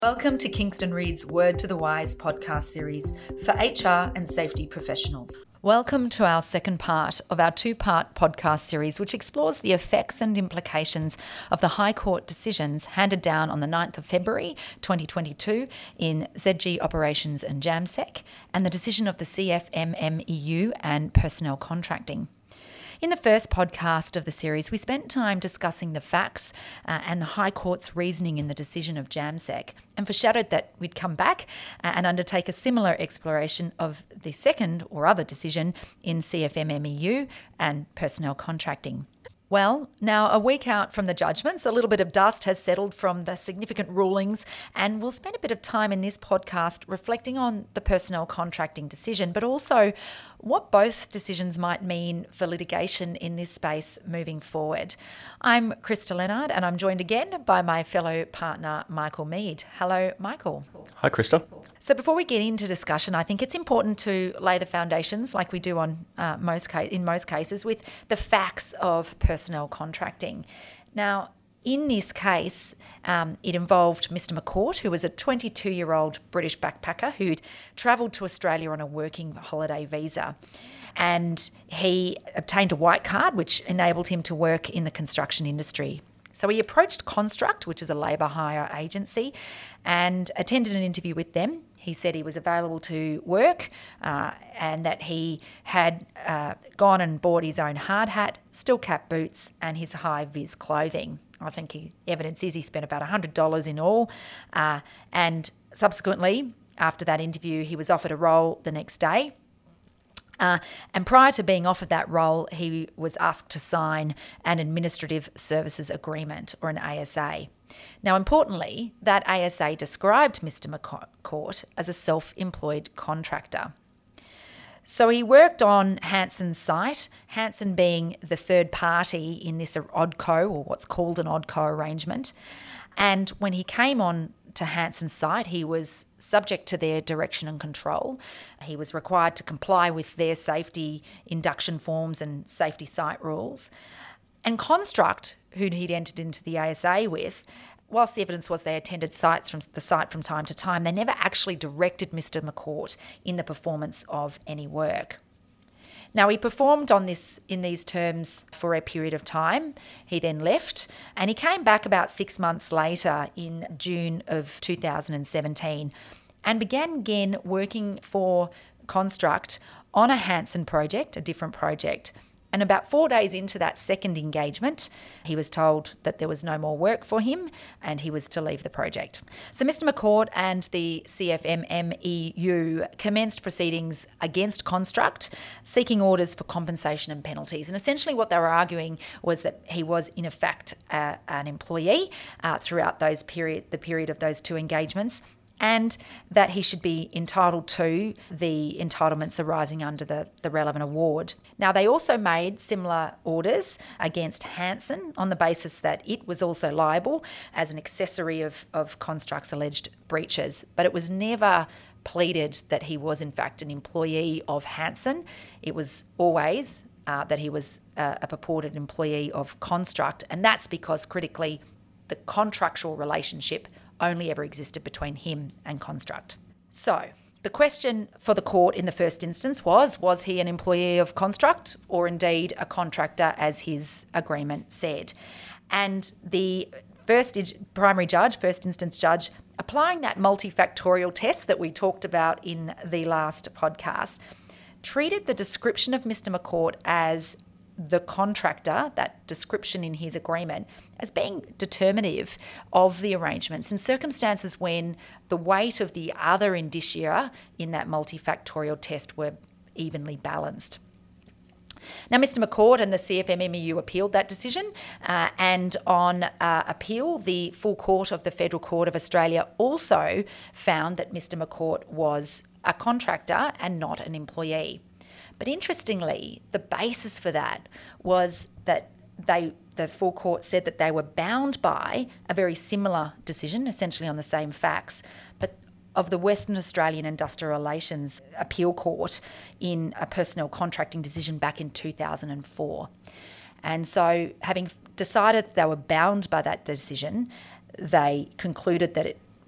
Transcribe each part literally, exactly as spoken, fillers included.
Welcome to Kingston Reid's Word to the Wise podcast series for H R and safety professionals. Welcome to our second part of our two-part podcast series, which explores the effects and implications of the High Court decisions handed down on the ninth of February twenty twenty-two in Z G Operations and JAMSEC, and the decision of the C F M M E U and personnel contracting. In the first podcast of the series, we spent time discussing the facts uh, and the High Court's reasoning in the decision of JAMSEC, and foreshadowed that we'd come back uh, and undertake a similar exploration of the second or other decision in C F M M E U and personnel contracting. Well, now a week out from the judgments, a little bit of dust has settled from the significant rulings, and we'll spend a bit of time in this podcast reflecting on the personnel contracting decision, but also what both decisions might mean for litigation in this space moving forward. I'm Krista Leonard, and I'm joined again by my fellow partner, Michael Mead. Hello, Michael. Hi, Krista. So before we get into discussion, I think it's important to lay the foundations, like we do on uh, most ca- in most cases, with the facts of personnel contracting. Now, in this case, um, it involved Mister McCourt, who was a twenty-two-year-old British backpacker who'd travelled to Australia on a working holiday visa. And he obtained a white card, which enabled him to work in the construction industry. So he approached Construct, which is a labour hire agency, and attended an interview with them. He said he was available to work uh, and that he had uh, gone and bought his own hard hat, steel cap boots, and his high-vis clothing. I think he, evidence is he spent about one hundred dollars in all. Uh, and subsequently, after that interview, he was offered a role the next day. Uh, and prior to being offered that role, he was asked to sign an Administrative Services Agreement, or an A S A. Now, importantly, that A S A described Mister McCourt as a self-employed contractor. So he worked on Hansen's site, Hansen being the third party in this ODCO, or what's called an ODCO arrangement. And when he came on to Hansen's site, he was subject to their direction and control. He was required to comply with their safety induction forms and safety site rules. And Construct, who he'd entered into the A S A with, whilst the evidence was they attended sites from the site from time to time, they never actually directed Mister McCourt in the performance of any work. Now, he performed on this in these terms for a period of time. He then left, and he came back about six months later in June of two thousand seventeen and began again working for Construct on a Hansen project, a different project. And about four days into that second engagement, he was told that there was no more work for him and he was to leave the project. So Mister McCourt and the C F M M E U commenced proceedings against Construct, seeking orders for compensation and penalties. And essentially what they were arguing was that he was in effect uh, an employee uh, throughout those period, the period of those two engagements, and that he should be entitled to the entitlements arising under the, the relevant award. Now, they also made similar orders against Hansen on the basis that it was also liable as an accessory of, of Construct's alleged breaches, but it was never pleaded that he was in fact an employee of Hansen. It was always uh, that he was a, a purported employee of Construct, and that's because, critically, the contractual relationship only ever existed between him and Construct. So the question for the court in the first instance was, was he an employee of Construct or indeed a contractor as his agreement said? And the first primary judge, first instance judge, applying that multifactorial test that we talked about in the last podcast, treated the description of Mister McCourt as the contractor, that description in his agreement, as being determinative of the arrangements in circumstances when the weight of the other indicia in that multifactorial test were evenly balanced. Now, Mister McCourt and the C F M M E U appealed that decision, uh, and on uh, appeal, the full court of the Federal Court of Australia also found that Mister McCourt was a contractor and not an employee. But interestingly, the basis for that was that they, the full court said that they were bound by a very similar decision, essentially on the same facts, but of the Western Australian Industrial Relations Appeal Court in a personnel contracting decision back in two thousand four. And so, having decided that they were bound by that decision, they concluded that it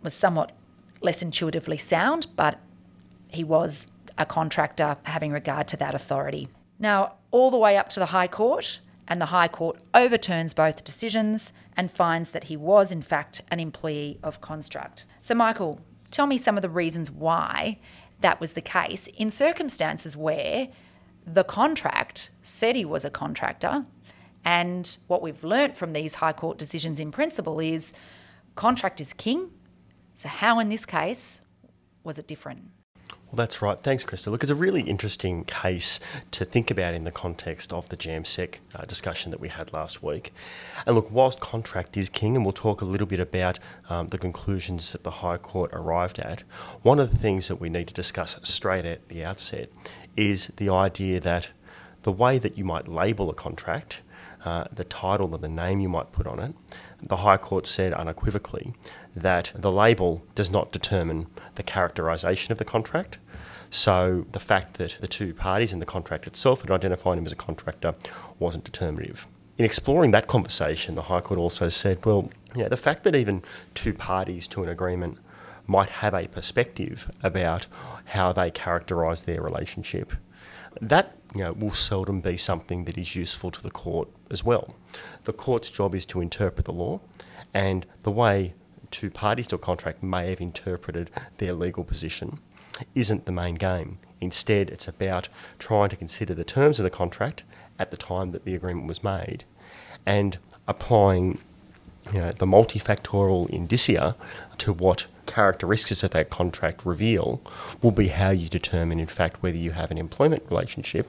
was somewhat less intuitively sound, but he was a contractor having regard to that authority. Now, all the way up to the High Court, and the High Court overturns both decisions and finds that he was, in fact, an employee of Construct. So, Michael, tell me some of the reasons why that was the case in circumstances where the contract said he was a contractor, and what we've learnt from these High Court decisions in principle is contract is king. So how in this case was it different? Well, that's right. Thanks, Krista. Look, it's a really interesting case to think about in the context of the JAMSEC uh, discussion that we had last week. And look, whilst contract is king, and we'll talk a little bit about um, the conclusions that the High Court arrived at, one of the things that we need to discuss straight at the outset is the idea that the way that you might label a contract, uh, the title or the name you might put on it, the High Court said unequivocally that the label does not determine the characterisation of the contract. So the fact that the two parties in the contract itself had identified him as a contractor wasn't determinative. In exploring that conversation, the High Court also said, well, you know, the fact that even two parties to an agreement might have a perspective about how they characterise their relationship, that you know, will seldom be something that is useful to the court as well. The court's job is to interpret the law, and the way two parties to a contract may have interpreted their legal position isn't the main game. Instead, it's about trying to consider the terms of the contract at the time that the agreement was made and applying you know, the multifactorial indicia to what characteristics of that contract reveal will be how you determine, in fact, whether you have an employment relationship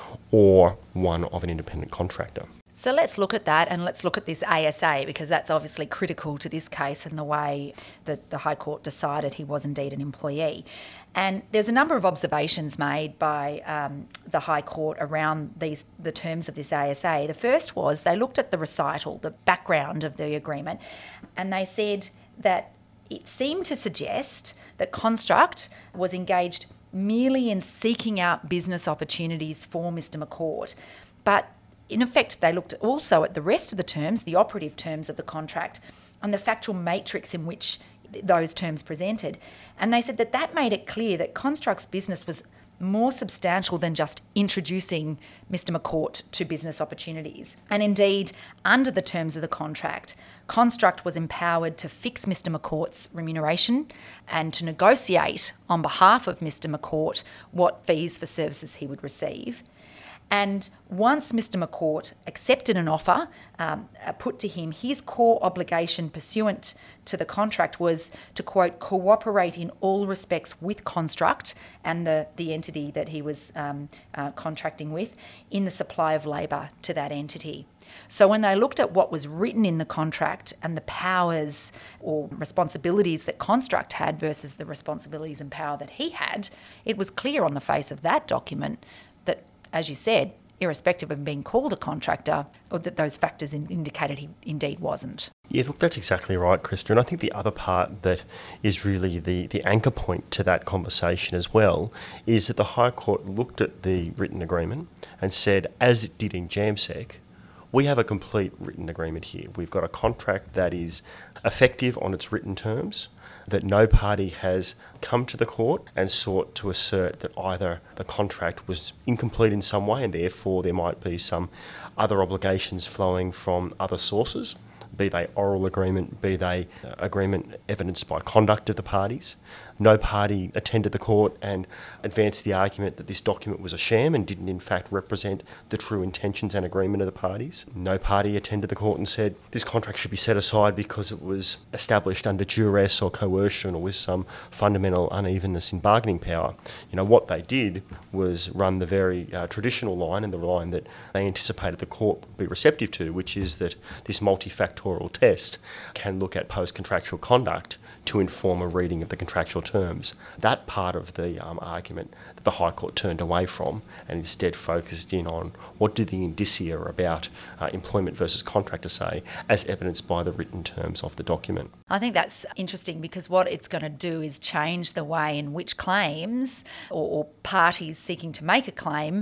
or one of an independent contractor. So let's look at that, and let's look at this A S A, because that's obviously critical to this case and the way that the High Court decided he was indeed an employee. And there's a number of observations made by um, the High Court around these the terms of this A S A. The first was they looked at the recital, the background of the agreement, and they said that it seemed to suggest that Construct was engaged merely in seeking out business opportunities for Mister McCourt. But in effect, they looked also at the rest of the terms, the operative terms of the contract, and the factual matrix in which those terms presented. And they said that that made it clear that Construct's business was more substantial than just introducing Mister McCourt to business opportunities. And indeed, under the terms of the contract, Construct was empowered to fix Mister McCourt's remuneration and to negotiate on behalf of Mister McCourt what fees for services he would receive. And once Mister McCourt accepted an offer um, put to him, his core obligation pursuant to the contract was to, quote, cooperate in all respects with Construct and the, the entity that he was um, uh, contracting with in the supply of labour to that entity. So when they looked at what was written in the contract and the powers or responsibilities that Construct had versus the responsibilities and power that he had, it was clear on the face of that document that, as you said, irrespective of being called a contractor, or that those factors in, indicated he indeed wasn't. Yeah, look, that's exactly right, Krista. And I think the other part that is really the, the anchor point to that conversation as well is that the High Court looked at the written agreement and said, as it did in JAMSEC, we have a complete written agreement here. We've got a contract that is effective on its written terms, that no party has come to the court and sought to assert that either the contract was incomplete in some way and therefore there might be some other obligations flowing from other sources, be they oral agreement, be they agreement evidenced by conduct of the parties. No party attended the court and advanced the argument that this document was a sham and didn't in fact represent the true intentions and agreement of the parties. No party attended the court and said this contract should be set aside because it was established under duress or coercion or with some fundamental unevenness in bargaining power. You know, what they did was run the very uh, traditional line and the line that they anticipated the court would be receptive to, which is that this multifactorial test can look at post-contractual conduct to inform a reading of the contractual terms. That part of the um, argument that the High Court turned away from and instead focused in on what do the indicia about uh, employment versus contractor say, as evidenced by the written terms of the document. I think that's interesting because what it's going to do is change the way in which claims or, or parties seeking to make a claim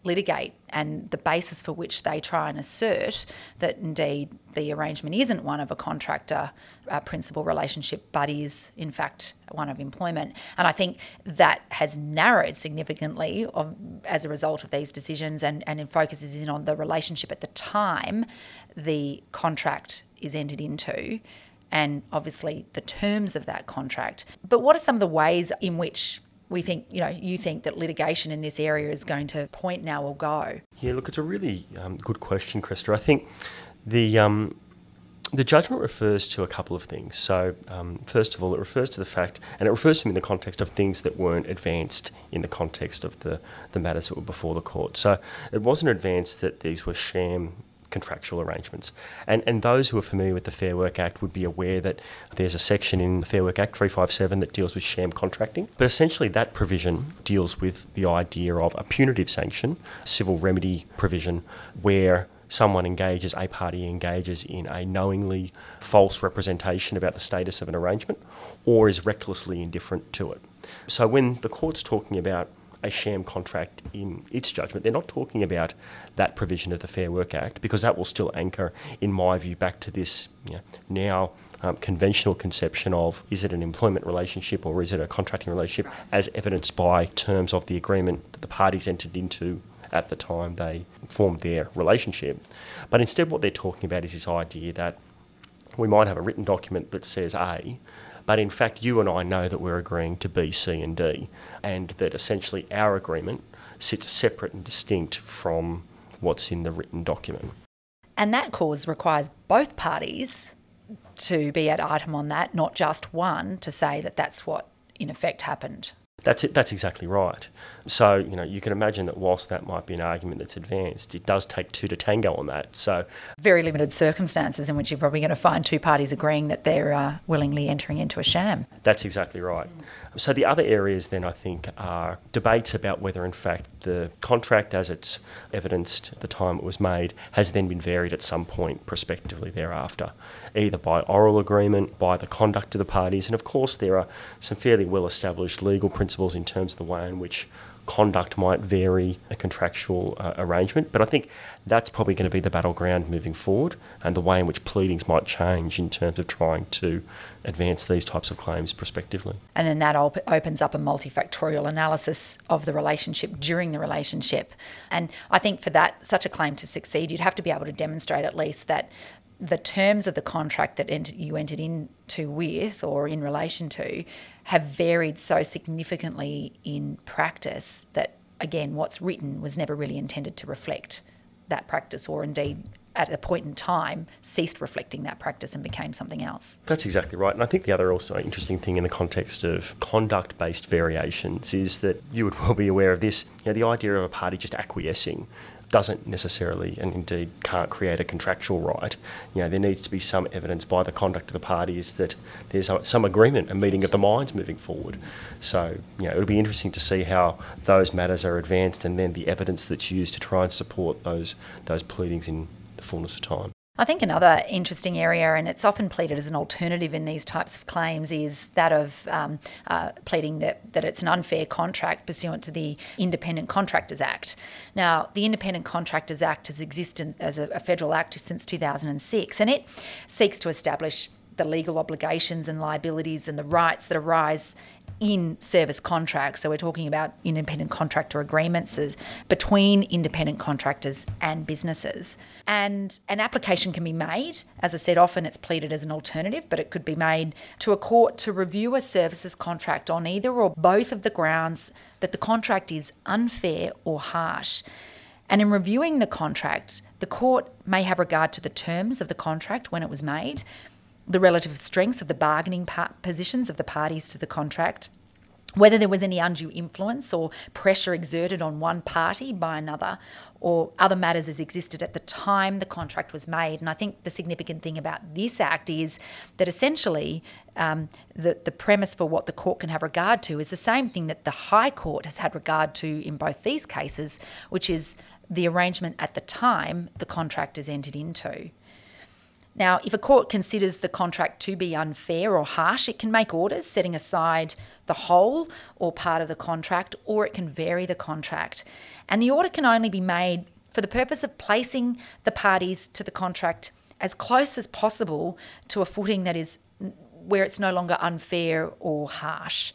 litigate, and the basis for which they try and assert that indeed the arrangement isn't one of a contractor uh, principal relationship, but is in fact one of employment. And I think that has narrowed significantly of, as a result of these decisions, and, and it focuses in on the relationship at the time the contract is entered into, and obviously the terms of that contract. But what are some of the ways in which we think, you know, you think that litigation in this area is going to point now or go? Yeah, look, it's a really um, good question, Krista. I think the um, the judgment refers to a couple of things. So, um, first of all, it refers to the fact, and it refers to them in the context of things that weren't advanced in the context of the, the matters that were before the court. So it wasn't advanced that these were sham contractual arrangements. And and those who are familiar with the Fair Work Act would be aware that there's a section in the Fair Work Act three fifty-seven that deals with sham contracting. But essentially that provision deals with the idea of a punitive sanction, civil remedy provision, where someone engages, a party engages in a knowingly false representation about the status of an arrangement or is recklessly indifferent to it. So when the court's talking about a sham contract in its judgment, they're not talking about that provision of the Fair Work Act, because that will still anchor, in my view, back to this you know, now um, conventional conception of, is it an employment relationship or is it a contracting relationship, as evidenced by terms of the agreement that the parties entered into at the time they formed their relationship. But instead what they're talking about is this idea that we might have a written document that says A, but in fact, you and I know that we're agreeing to B, C and D, and that essentially our agreement sits separate and distinct from what's in the written document. And that clause requires both parties to be at item on that, not just one, to say that that's what in effect happened. That's it. That's exactly right. So, you know, you can imagine that whilst that might be an argument that's advanced, it does take two to tango on that. So, very limited circumstances in which you're probably going to find two parties agreeing that they're uh, willingly entering into a sham. That's exactly right. So the other areas then, I think, are debates about whether in fact the contract as it's evidenced at the time it was made has then been varied at some point prospectively thereafter, either by oral agreement, by the conduct of the parties. And of course there are some fairly well established legal principles in terms of the way in which conduct might vary a contractual uh, arrangement, but I think that's probably going to be the battleground moving forward, and the way in which pleadings might change in terms of trying to advance these types of claims prospectively. And then that op- opens up a multifactorial analysis of the relationship during the relationship. And I think for that, such a claim to succeed, you'd have to be able to demonstrate at least that the terms of the contract that ent- you entered into with or in relation to have varied so significantly in practice that, again, what's written was never really intended to reflect that practice, or indeed at a point in time ceased reflecting that practice and became something else. That's exactly right. And I think the other also interesting thing in the context of conduct-based variations is that you would well be aware of this, you know, the idea of a party just acquiescing doesn't necessarily, and indeed can't, create a contractual right. You know, there needs to be some evidence by the conduct of the parties that there's a, some agreement, a meeting of the minds moving forward. So, you know, it'll be interesting to see how those matters are advanced, and then the evidence that's used to try and support those those pleadings in the fullness of time. I think another interesting area, and it's often pleaded as an alternative in these types of claims, is that of um, uh, pleading that, that it's an unfair contract pursuant to the Independent Contractors Act. Now, the Independent Contractors Act has existed as a, a federal act since two thousand six, and it seeks to establish the legal obligations and liabilities and the rights that arise in service contracts. So we're talking about independent contractor agreements between independent contractors and businesses. And an application can be made, as I said, often it's pleaded as an alternative, but it could be made to a court to review a services contract on either or both of the grounds that the contract is unfair or harsh. And in reviewing the contract, the court may have regard to the terms of the contract when it was made, the relative strengths of the bargaining part positions of the parties to the contract, whether there was any undue influence or pressure exerted on one party by another, or other matters as existed at the time the contract was made. And I think the significant thing about this act is that essentially um, the, the premise for what the court can have regard to is the same thing that the High Court has had regard to in both these cases, which is the arrangement at the time the contract is entered into. Now, if a court considers the contract to be unfair or harsh, it can make orders setting aside the whole or part of the contract, or it can vary the contract. And the order can only be made for the purpose of placing the parties to the contract as close as possible to a footing that is where it's no longer unfair or harsh.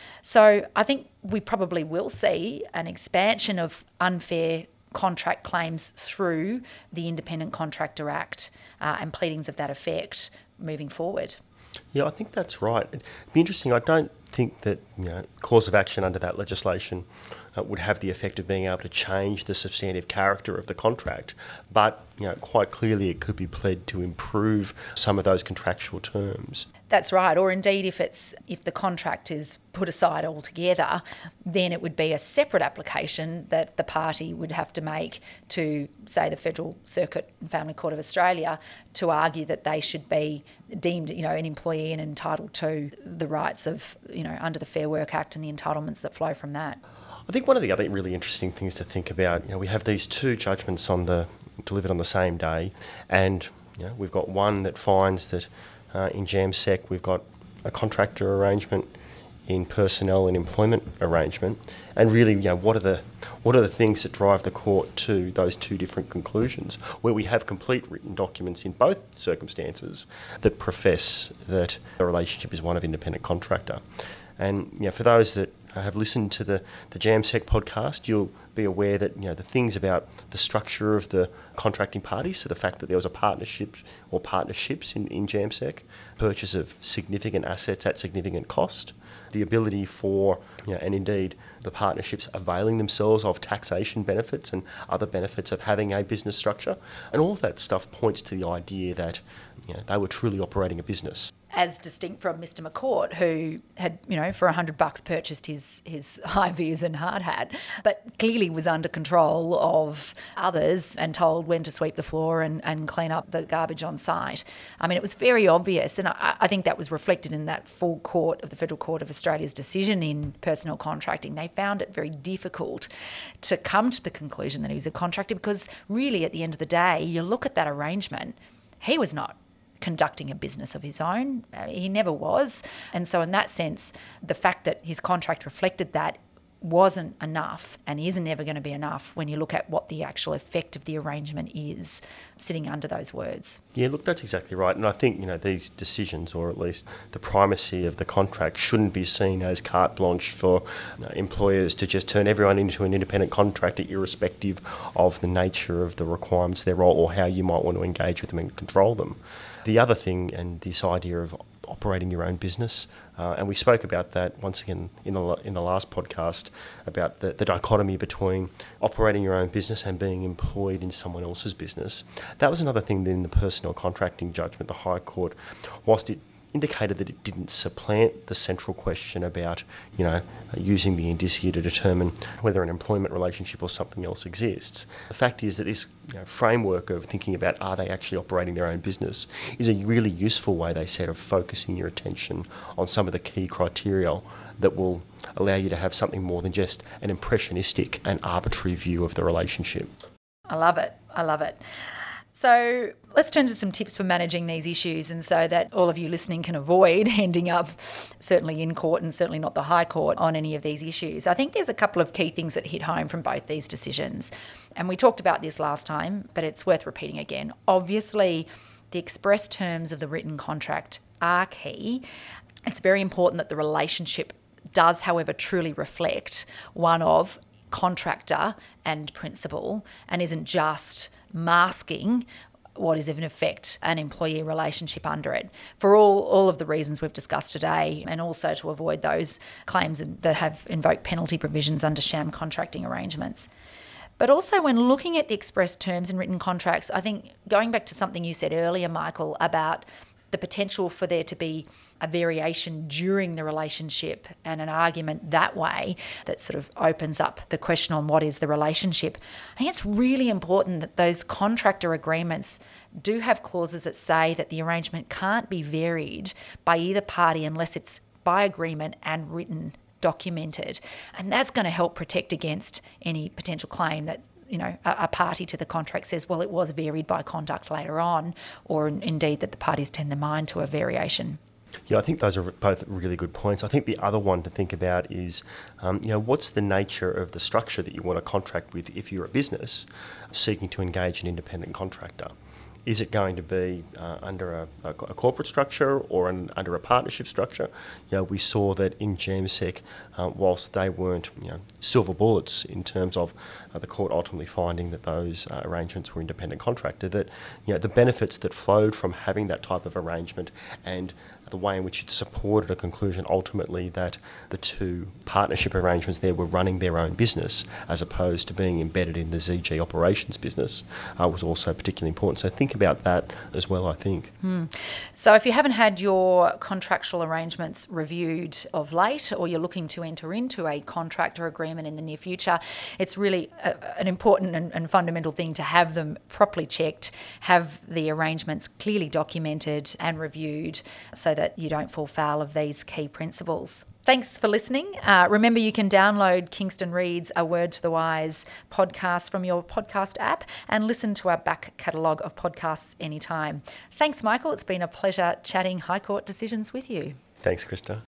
So I think we probably will see an expansion of unfair contract claims through the Independent Contractor Act uh, and pleadings of that effect moving forward. Yeah, I think that's right. It'd be interesting. I don't think that, you know, cause of action under that legislation uh, would have the effect of being able to change the substantive character of the contract, but, you know, quite clearly it could be pled to improve some of those contractual terms. That's right. Or indeed, if it's if the contract is put aside altogether, then it would be a separate application that the party would have to make to, say, the Federal Circuit and Family Court of Australia to argue that they should be deemed, you know, an employee and entitled to the rights of, you know, under the Fair Work Act and the entitlements that flow from that. I think one of the other really interesting things to think about, you know, we have these two judgments on the delivered on the same day, and, you know, we've got one that finds that uh, in JAMSEC we've got a contractor arrangement, in personnel and employment arrangement, and really, you know, what are the what are the things that drive the court to those two different conclusions, where we have complete written documents in both circumstances that profess that the relationship is one of independent contractor. And, you know, for those that have listened to the, the JAMSEC podcast, you'll be aware that, you know, the things about the structure of the contracting parties, so the fact that there was a partnership or partnerships in, in JAMSEC, purchase of significant assets at significant cost, the ability for, you know, and indeed the partnerships availing themselves of taxation benefits and other benefits of having a business structure, and all of that stuff points to the idea that, you know, they were truly operating a business. As distinct from Mister McCourt, who had, you know, for a hundred bucks purchased his his high vis and hard hat, but clearly was under control of others and told when to sweep the floor and, and clean up the garbage on site. I mean, it was very obvious, and I, I think that was reflected in that full court of the Federal Court of Australia's decision in personnel contracting. They found it very difficult to come to the conclusion that he was a contractor, because really, at the end of the day, you look at that arrangement, he was not conducting a business of his own. He never was. And so in that sense, the fact that his contract reflected that wasn't enough, and isn't never going to be enough when you look at what the actual effect of the arrangement is sitting under those words. Yeah, look, that's exactly right. And I think, you know, these decisions, or at least the primacy of the contract, shouldn't be seen as carte blanche for you know, employers to just turn everyone into an independent contractor irrespective of the nature of the requirements of their role or how you might want to engage with them and control them. The other thing, and this idea of operating your own business, uh, and we spoke about that once again in the in the last podcast about the, the dichotomy between operating your own business and being employed in someone else's business. That was another thing that in the personnel contracting judgment, the High Court, whilst it indicated that it didn't supplant the central question about, you know, using the indicia to determine whether an employment relationship or something else exists. The fact is that this, you know, framework of thinking about are they actually operating their own business is a really useful way, they said, of focusing your attention on some of the key criteria that will allow you to have something more than just an impressionistic and arbitrary view of the relationship. I love it. I love it. So let's turn to some tips for managing these issues, and so that all of you listening can avoid ending up certainly in court and certainly not the High Court on any of these issues. I think there's a couple of key things that hit home from both these decisions. And we talked about this last time, but it's worth repeating again. Obviously, the express terms of the written contract are key. It's very important that the relationship does, however, truly reflect one of contractor and principal, and isn't just masking what is in effect an employee relationship under it, for all, all of the reasons we've discussed today, and also to avoid those claims that have invoked penalty provisions under sham contracting arrangements. But also, when looking at the express terms in written contracts, I think going back to something you said earlier, Michael, about the potential for there to be a variation during the relationship and an argument that way that sort of opens up the question on what is the relationship. I think it's really important that those contractor agreements do have clauses that say that the arrangement can't be varied by either party unless it's by agreement and written documented. And that's going to help protect against any potential claim that, you know, a, a party to the contract says, well, it was varied by conduct later on, or in, indeed that the parties turn their mind to a variation. Yeah, I think those are both really good points. I think the other one to think about is, um, you know, what's the nature of the structure that you want to contract with if you're a business seeking to engage an independent contractor? Is it going to be uh, under a, a, a corporate structure or an, under a partnership structure? You know, we saw that in GEMSEC, uh, whilst they weren't, you know, silver bullets in terms of uh, the court ultimately finding that those uh, arrangements were independent contractor, that, you know, the benefits that flowed from having that type of arrangement and the way in which it supported a conclusion ultimately that the two partnership arrangements there were running their own business as opposed to being embedded in the Z G operations business uh, was also particularly important. So think about that as well, I think. Hmm. So if you haven't had your contractual arrangements reviewed of late, or you're looking to enter into a contract or agreement in the near future, it's really a, an important and, and fundamental thing to have them properly checked, have the arrangements clearly documented and reviewed so that you don't fall foul of these key principles. Thanks for listening. Uh, remember, you can download Kingston Reads A Word to the Wise podcast from your podcast app and listen to our back catalogue of podcasts anytime. Thanks, Michael. It's been a pleasure chatting High Court decisions with you. Thanks, Krista.